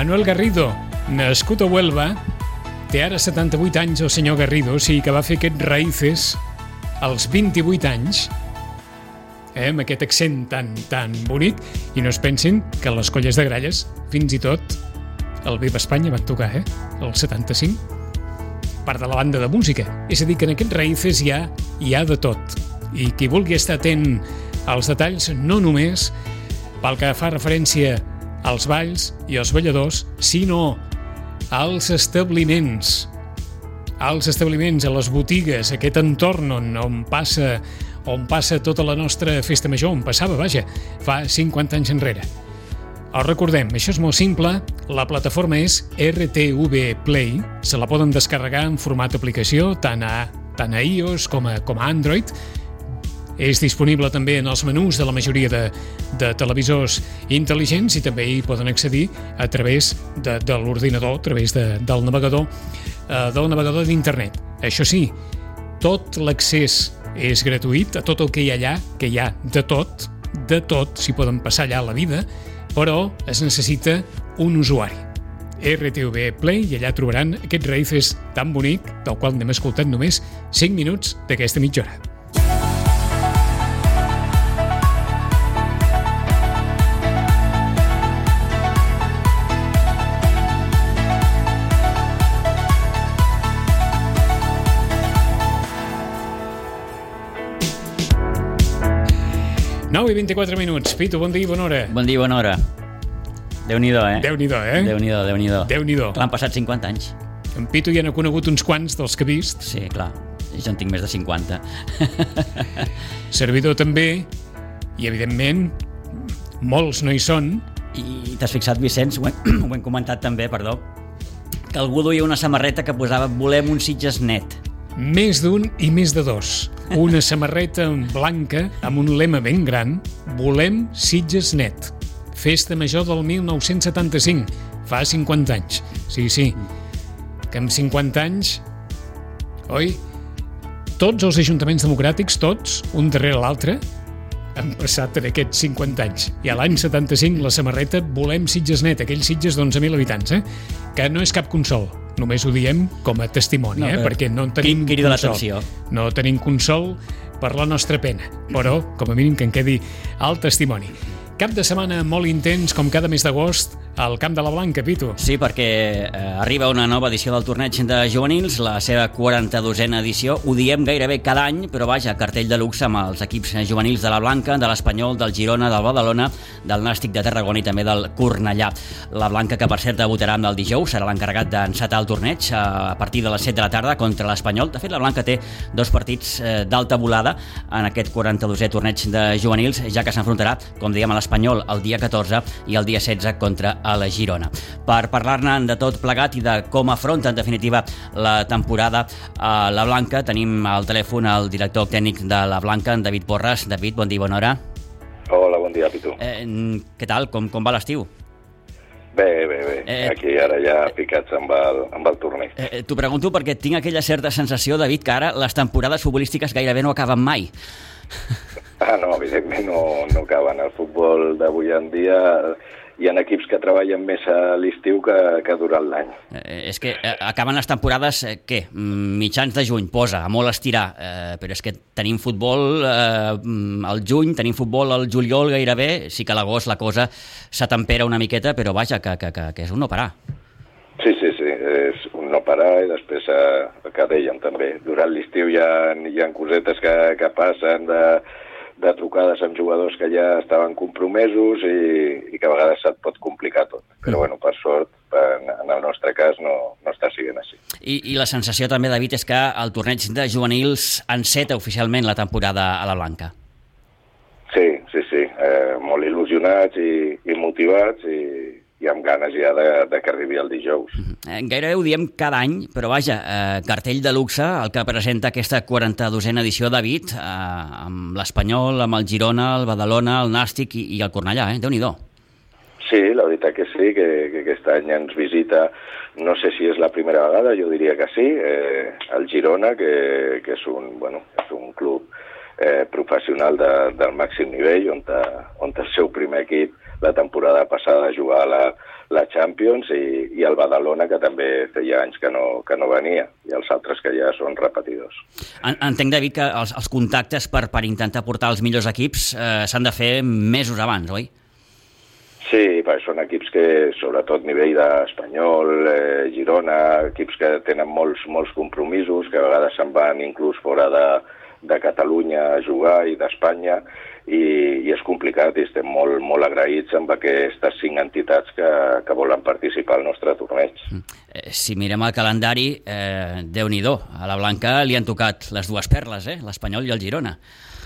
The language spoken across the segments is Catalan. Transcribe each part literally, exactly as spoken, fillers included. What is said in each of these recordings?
Manuel Garrido, nascut a Huelva, té ara setanta-vuit anys el senyor Garrido, o sigui que va fer aquest Raíces als vint-i-vuit anys, eh, amb aquest accent tan, tan bonic, i no es pensin que les colles de gralles, fins i tot, el Viva Espanya van tocar, eh, el setanta-cinc, part de la banda de música. És a dir, que en aquests Raíces hi ha, hi ha de tot. I qui vulgui estar atent als detalls, no només pel que fa referència als balls i als balladors, sinó als establiments, als establiments, a les botigues, aquest entorn on, on passa on passa tota la nostra festa major, on passava, vaja, fa cinquanta anys enrere. Us recordem, això és molt simple, la plataforma és R T V Play, se la poden descarregar en format aplicació, tant a, tant a iOS com a, com a Android. És disponible també en els menús de la majoria de, de televisors intel·ligents i també hi poden accedir a través de, de l'ordinador, a través de, del navegador eh, del navegador d'internet. Això sí, tot l'accés és gratuït a tot el que hi ha allà, que hi ha de tot, de tot, s'hi poden passar allà la vida, però es necessita un usuari. R T V Play, i allà trobaran aquest Raíces tan bonic, del qual n'hem escoltat només cinc minuts d'aquesta mitja hora. nou i vint-i-quatre minuts. Pitu, bon dia i bona hora. Bon dia i bona hora. Déu-n'hi-do, eh? Déu-n'hi-do, eh? Déu-n'hi-do, Déu-n'hi-do. Déu-n'hi-do. L'han passat cinquanta anys. En Pitu ja n'ha conegut uns quants dels que ha vist. Sí, clar. Jo en tinc més de cinquanta. Servidor també, i evidentment, molts no hi són. I t'has fixat, Vicenç, ho hem, ho hem comentat també, perdó, que algú duia una samarreta que posava "Volem un Sitges net". Més d'un i més de dos. Una samarreta blanca amb un lema ben gran: "Volem Sitges net". Festa major del mil nou-cents setanta-cinc, fa cinquanta anys. Sí, sí, que amb cinquanta anys, oi? Tots els ajuntaments democràtics, tots, un darrere l'altre, han passat en aquests cinquanta anys. I a l'any setanta-cinc la samarreta "Volem Sitges net", aquells Sitges d'onze mil habitants, eh? Que no és cap consol. Només ho diem com a testimoni, no, eh? Perquè no en tenim crida consol. L'atenció. No tenim consol per la nostra pena, però com a mínim que en quedi el testimoni. Cap de setmana molt intens, com cada mes d'agost, al Camp de la Blanca, Pitu. Sí, perquè eh, arriba una nova edició del torneig de juvenils, la seva quaranta-dosena edició. Ho diem gairebé cada any, però vaja, cartell de luxe amb els equips juvenils de la Blanca, de l'Espanyol, del Girona, del Badalona, del Nàstic de Tarragona i també del Cornellà. La Blanca, que per cert debutarà amb el dijous, serà l'encarregat d'encetar el torneig a partir de les set de la tarda contra l'Espanyol. De fet, la Blanca té dos partits eh, d'alta volada en aquest quaranta-dosè torneig de juvenils, ja que s'enfrontarà, com dèiem, a l'Espanyol el dia catorze i el dia setze contra a la Girona. Per parlar-ne de tot plegat i de com afronta en definitiva la temporada a la Blanca, tenim al telèfon el director tècnic de la Blanca, en David Porras. David, bon dia, bona hora. Hola, bon dia, Pitu. Eh, què tal? Com, com va l'estiu? Bé, bé, bé. Eh, Aquí ara ja picats amb el, amb el torneig. Eh, T'ho pregunto perquè tinc aquella certa sensació, David, que ara les temporades futbolístiques gairebé no acaben mai. Ah, no, evidentment no, no acaben. El futbol d'avui en dia hi ha equips que treballen més a l'estiu que, que durant l'any. Eh, és que eh, acaben les temporades, eh, què? Mitjans de juny, posa, a molt estirar, eh, però és que tenim futbol eh, al juny, tenim futbol al juliol gairebé, sí que a l'agost la cosa s'atempera una miqueta, però vaja, que, que, que, que és un no parar. Sí, sí, sí, és un no parar i després, eh, el que dèiem també, durant l'estiu hi ha, hi ha cosetes que, que passen de... de trucades amb jugadors que ja estaven compromesos i, i que a vegades se't pot complicar tot. Però, bueno, per sort, en, en el nostre cas no, no està sent així. I, I la sensació també, David, és que el torneig de juvenils enceta oficialment la temporada a la Blanca. Sí, sí, sí. Eh, molt il·lusionats i, i motivats i, i amb ganes ja de, de que arribi el dijous. Eh, gairebé ho diem cada any, però vaja, eh, cartell de luxe, el que presenta aquesta quaranta-dosena edició, David, eh, amb l'Espanyol, amb el Girona, el Badalona, el Nàstic i, i el Cornellà, eh? Déu-n'hi-do. Sí, la veritat que sí, que, que aquest any ens visita, no sé si és la primera vegada, jo diria que sí, eh, el Girona, que, que és, un, bueno, és un club eh, professional de, del màxim nivell, on, te, on el seu primer equip la temporada passada jugar a la, la Champions, i, i el Badalona, que també feia anys que no, que no venia, i els altres que ja són repetidors. Entenc, David, que els, els contactes per, per intentar portar els millors equips eh, s'han de fer mesos abans, oi? Sí, perquè són equips que, sobretot nivell d'Espanyol, eh, Girona, equips que tenen molts, molts compromisos, que a vegades se'n van inclús fora de, de Catalunya a jugar i d'Espanya, i, i és complicat, i estem molt, molt agraïts amb aquestes cinc entitats que, que volen participar al nostre torneig. Si mirem el calendari, eh, Déu-n'hi-do, a la Blanca li han tocat les dues perles, eh? l'Espanyol i el Girona.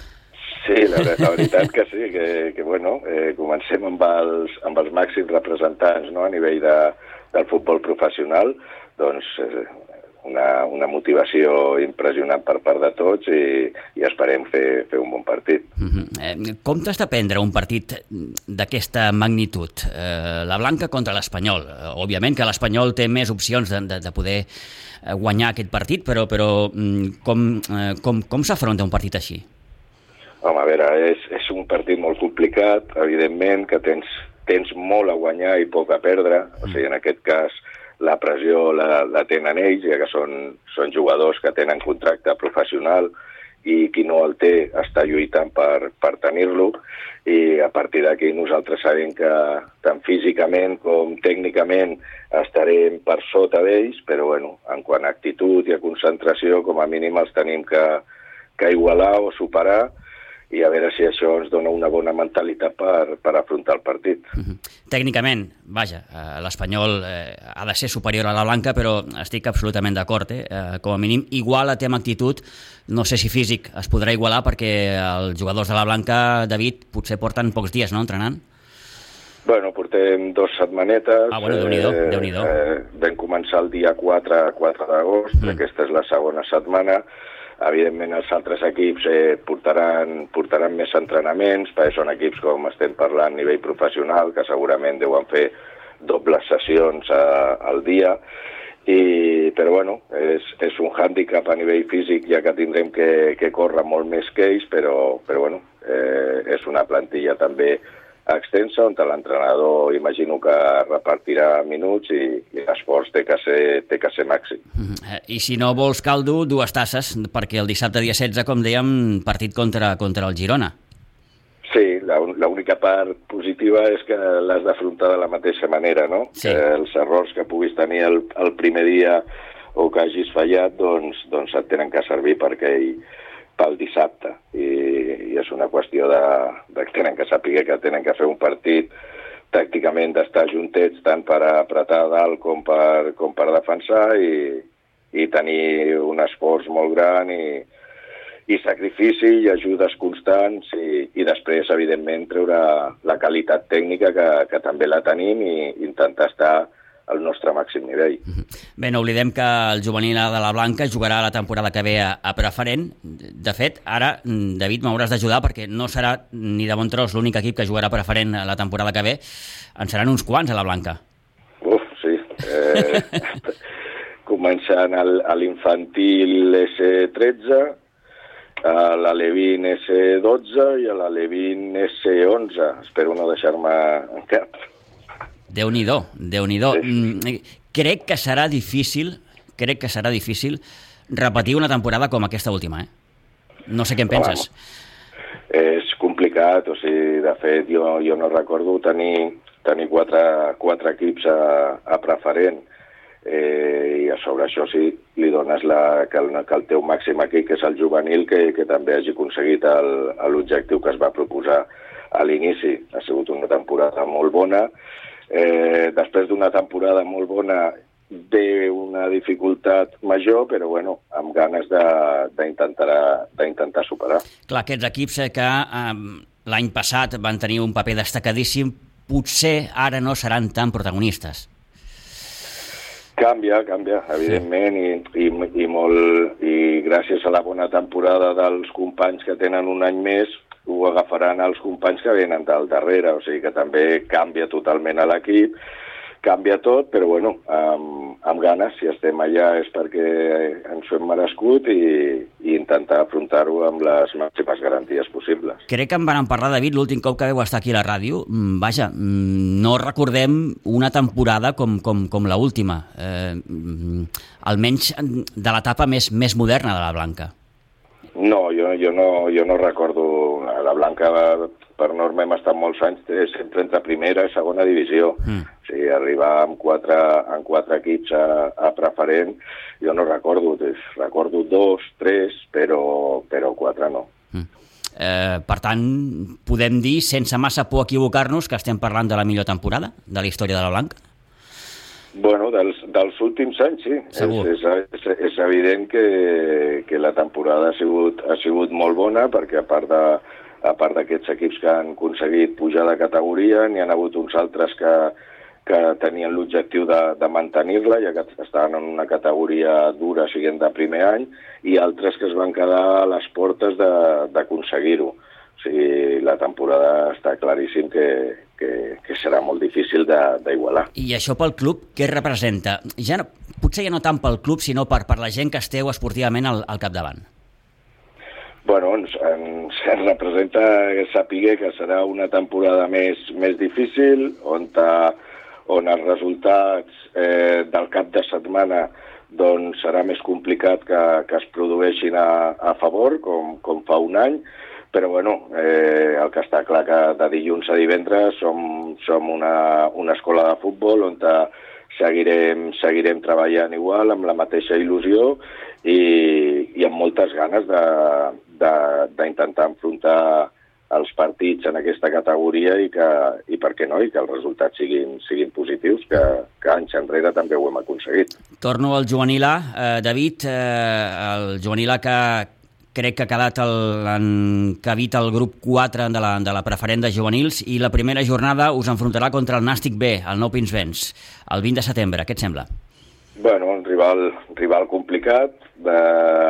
Sí, la, la veritat que sí, que, que bueno, eh, comencem amb els, amb els màxims representants, no?, a nivell de, del futbol professional, doncs eh, una, una motivació impressionant per part de tots, i, i esperem fer, fer un bon partit. Uh-huh. eh, com t'has de prendre un partit d'aquesta magnitud? Eh, la Blanca contra l'Espanyol. Eh, òbviament que l'Espanyol té més opcions de, de, de poder guanyar aquest partit, però, però com, eh, com, com s'afronta un partit així? Home, a veure, és, és un partit molt complicat, evidentment, que tens, tens molt a guanyar i poc a perdre. O sigui, en aquest cas, la pressió la, la tenen ells, ja que són, són jugadors que tenen contracte professional, i qui no el té està lluitant per, per tenir-lo, i a partir d'aquí nosaltres sabem que tant físicament com tècnicament estarem per sota d'ells, però bueno, en quant a actitud i a concentració, com a mínim els tenim que, que igualar o superar, i a veure si això ens dona una bona mentalitat per, per afrontar el partit. Uh-huh. Tècnicament, vaja, eh, l'Espanyol eh, ha de ser superior a la Blanca, però estic absolutament d'acord, eh? eh? Com a mínim, igual a tema actitud, no sé si físic es podrà igualar, perquè els jugadors de la Blanca, David, potser porten pocs dies, no?, entrenant? Bueno, portem dos setmanetes. Ah, bueno, Déu-n'hi-do, eh, Déu-n'hi-do. Eh, vam començar el dia quatre d'agost, mm. aquesta és la segona setmana. Evidentment, els altres equips eh, portaran, portaran més entrenaments, perquè són equips, com estem parlant, a nivell professional, que segurament deuen fer dobles sessions a, al dia, i, però bueno, és, és un hàndicap a nivell físic, ja que tindrem que, que córrer molt més que ells, però, però bueno, eh, és una plantilla també extensa, on l'entrenador imagino que repartirà minuts, i, i l'esforç té que ser, té que ser màxim. Uh-huh. I si no vols caldo, dues tasses, perquè el dissabte dia setze, com dèiem, partit contra, contra el Girona. Sí, l'única part positiva és que l'has d'afrontar de la mateixa manera, no? Sí. Que els errors que puguis tenir el, el primer dia o que hagis fallat, doncs, doncs et tenen que servir perquè hi, pel dissabte, i, i és una qüestió de, de que tenen que saber que tenen que fer un partit tàcticament d'estar juntets tant per apretar dalt com per, com per defensar, i, i tenir un esforç molt gran i, i sacrifici i ajudes constants, i, i després, evidentment, treure la qualitat tècnica que, que també la tenim, i intentar estar al nostre màxim nivell. Bé, no oblidem que el juvenil de la Blanca jugarà la temporada que ve a, a preferent. De fet, ara, David, m'hauràs d'ajudar, perquè no serà ni de bon tros l'únic equip que jugarà a preferent la temporada que ve. En seran uns quants a la Blanca. Uf, sí. Eh, començant al, a l'infantil esse tretze, a l'Alevín esse dotze i a l'Alevín esse onze. Espero no deixar-me en cap. Déu-n'hi-do, Déu-n'hi-do. Sí. Crec que serà difícil, crec que serà difícil repetir una temporada com aquesta última, eh? No sé què en penses. Home, és complicat, o sigui, de fet, jo, jo no recordo tenir, tenir quatre, quatre equips a, a preferent, eh, i a sobre això sí, li dones la, que, el, que el teu màxim equip, que és el juvenil, que, que també hagi aconseguit l'objectiu que es va proposar a l'inici. Ha sigut una temporada molt bona. Eh, després d'una temporada molt bona ve una dificultat major, però bueno, amb ganes d'intentar superar. Clar, aquests equips que eh, l'any passat van tenir un paper destacadíssim, potser ara no seran tan protagonistes. Canvia, canvia, evidentment, i, i, i, molt, i gràcies a la bona temporada dels companys que tenen un any més, ho agafaran els companys que venen del darrere, o sigui que també canvia totalment a l'equip, canvia tot, però bueno, amb, amb ganes, si estem allà és perquè ens ho hem merescut i, i intentar afrontar-ho amb les màximes garanties possibles. Crec que en van parlar, David, l'últim cop que vau estar aquí a la ràdio. Vaja, no recordem una temporada com, com, com l'última, eh, almenys de l'etapa més, més moderna de la Blanca. No, jo, jo, no, jo no recordo. La Blanca, per norma, hem estat molts anys sempre entre primera i segona divisió. Mm. O sigui, arribar amb quatre, amb quatre equips a, a preferent, jo no recordo. Recordo dos, tres, però, però quatre no. Mm. Eh, per tant, podem dir, sense massa por equivocar-nos, que estem parlant de la millor temporada de la història de la Blanca? Bueno, dels, dels últims anys, sí. És, és, és evident que, que la temporada ha sigut, ha sigut molt bona, perquè a part de, a part d'aquests equips que han aconseguit pujar de categoria, n'hi ha hagut uns altres que, que tenien l'objectiu de, de mantenir-la, ja que estaven en una categoria dura, siguent de primer any, i altres que es van quedar a les portes d'aconseguir-ho. O sigui, la temporada està claríssim que, que, que serà molt difícil d'igualar. I això pel club, què representa? Ja no, potser ja no tant pel club, sinó per, per la gent que esteu esportivament al, al capdavant. Bueno, ens, ens, ens representa saber que serà una temporada més, més difícil, on, ta, on els resultats eh, del cap de setmana doncs, serà més complicat que, que es produeixin a, a favor, com, com fa un any, però bueno, eh, el que està clar que de dilluns a divendres som, som una, una escola de futbol on seguirem, seguirem treballant igual, amb la mateixa il·lusió i, i amb moltes ganes d'intentar enfrontar els partits en aquesta categoria i que, i per què no, i que els resultats siguin, siguin positius, que, que anys enrere també ho hem aconseguit. Torno al juvenil A, eh, David, eh, el juvenil A que crec que ha quedat el, encabit el grup quatre de la, de la preferent de juvenils i la primera jornada us enfrontarà contra el Nàstic B, el Nou Pinsbens, el vint de setembre. Què et sembla? Bueno, un rival, rival complicat, de,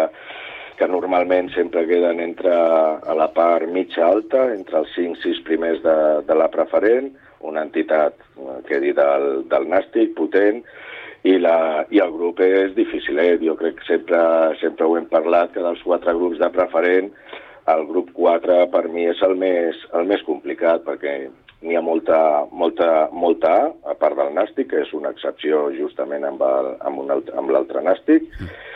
que normalment sempre queden entre a la part mitja-alta, entre els cinc sis primers de, de la preferent, una entitat, que he dit, del, del Nàstic, potent, I, la, i el grup és difícil, eh? Jo crec que sempre, sempre ho hem parlat, que dels quatre grups de preferent, el grup quatre per mi és el més, el més complicat, perquè n'hi ha molta, molta, molta A, a part del Nàstic, que és una excepció justament amb, el, amb, un altre, amb l'altre Nàstic,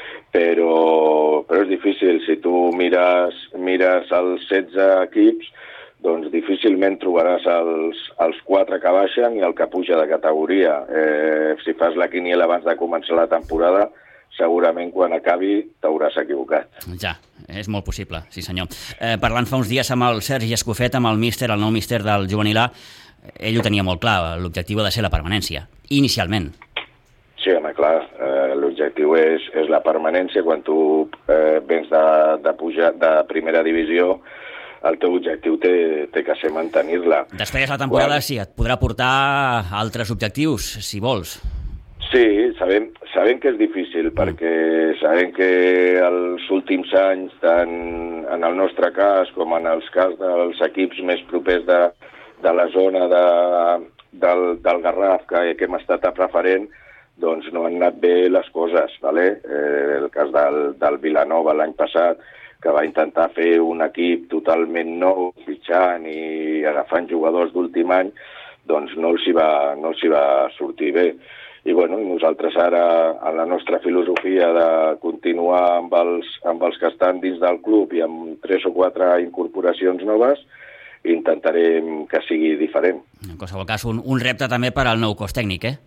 però, però és difícil. Si tu mires, mires els setze equips, doncs difícilment trobaràs els, els quatre que baixen i el que puja de categoria. Eh, si fas la quiniela abans de començar la temporada, segurament quan acabi t'hauràs equivocat. Ja, és molt possible, sí senyor. Eh, parlant fa uns dies amb el Sergi Escofet, amb el míster, el nou míster del juvenil A, ell ho tenia molt clar, l'objectiu ha de ser la permanència, inicialment. Sí, home, clar, eh, l'objectiu és, és la permanència. Quan tu eh, vens de, de pujar de primera divisió, el teu objectiu té, té que ser mantenir-la. Després la temporada Quan... sí, et podrà portar altres objectius, si vols. Sí, sabem, sabem que és difícil, mm. perquè sabem que els últims anys, tant en el nostre cas com en els cas dels equips més propers de, de la zona de, del, del Garraf que, que hem estat a preferent, doncs no han anat bé les coses. Vale? Eh, el cas del, del Vilanova l'any passat, que va intentar fer un equip totalment nou, fitxant i agafant jugadors d'últim any, doncs no els hi va, no els hi va sortir bé. I bueno, nosaltres ara, en la nostra filosofia de continuar amb els, amb els que estan dins del club i amb tres o quatre incorporacions noves, intentarem que sigui diferent. En qualsevol cas, un, un repte també per al nou cos tècnic, eh?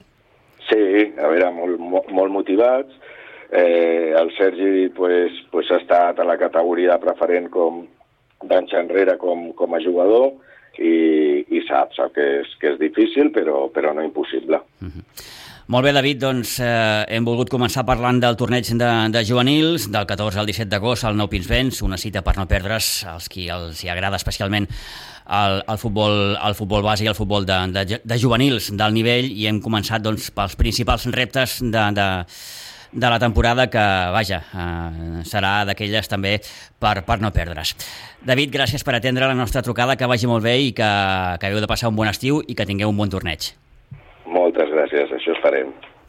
Sí, a veure, molt, molt, molt motivats. Eh, el Sergi pues, pues, ha estat a la categoria de preferent com d'anys enrere com, com a jugador i, i sap, sap que és, que és difícil però, però no impossible. Uh-huh. Molt bé, David, doncs eh, hem volgut començar parlant del torneig de, de juvenils, del catorze al disset d'agost al Nou Pinsbens, una cita per no perdre's, als qui els hi agrada especialment el, el, futbol, el futbol base i el futbol de, de, de juvenils del nivell, i hem començat doncs, pels principals reptes de, de, de la temporada que, vaja, eh, serà d'aquelles també per, per no perdre's. David, gràcies per atendre la nostra trucada, que vagi molt bé i que, que hagueu de passar un bon estiu i que tingueu un bon torneig. Molt Moltes gràcies, això es farem.